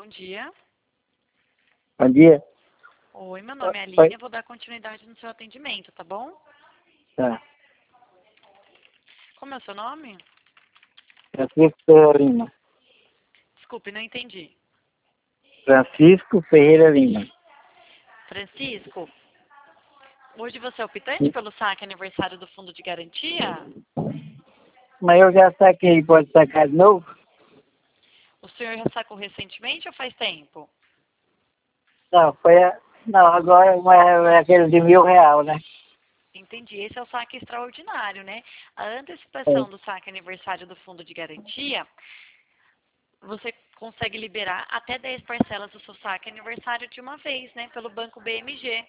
bom dia. Bom dia. Oi, meu nome é Oi. Aline, eu vou dar continuidade no seu atendimento, tá bom? Tá. Como é o seu nome? Francisco Ferreira Lima. Desculpe, não entendi. Francisco Ferreira Lima. Francisco, hoje você é optante pelo saque aniversário do Fundo de Garantia? Mas eu já saquei, pode sacar de novo? O senhor já sacou recentemente ou faz tempo? Não, não, agora é aquele de R$ 1.000, né? Entendi, esse é o saque extraordinário, né? A É. antecipação do saque aniversário do Fundo de Garantia, você consegue liberar até 10 parcelas do seu saque aniversário de uma vez, né? Pelo Banco BMG.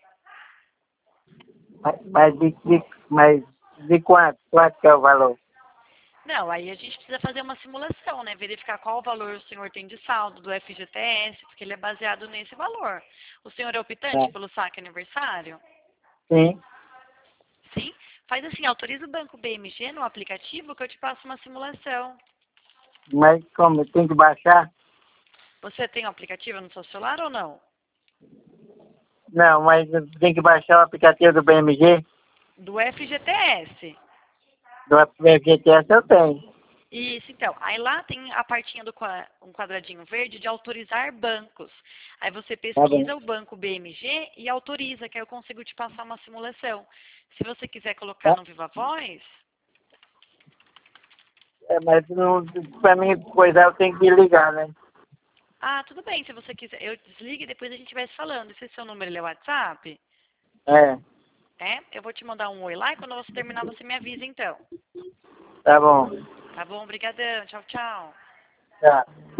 Mas de quanto? Quanto que é o valor? Não, aí a gente precisa fazer uma simulação, né? Verificar qual valor o senhor tem de saldo do FGTS, porque ele é baseado nesse valor. O senhor é optante Tá. pelo saque aniversário? Sim. Sim? Faz assim, autoriza o Banco BMG no aplicativo que eu te passo uma simulação. Mas como? Tem que baixar? Você tem o aplicativo no seu celular ou não? Não, mas tem que baixar o aplicativo do BMG. Do FGTS. Do FGTS eu tenho. Isso, então. Aí lá tem a partinha um quadradinho verde de autorizar bancos. Aí você Tá bom. pesquisa o banco BMG e autoriza, que aí eu consigo te passar uma simulação. Se você quiser colocar Tá? no Viva Voz, Mas não, pra mim coisa eu tenho que ligar, né? tudo bem, se você quiser, eu desligo e depois a gente vai se falando. Esse seu número ele é WhatsApp? É, É? Eu vou te mandar um oi lá e quando você terminar você me avisa então. tá bom. Tá bom? Obrigadão. Tchau, tchau. Tá.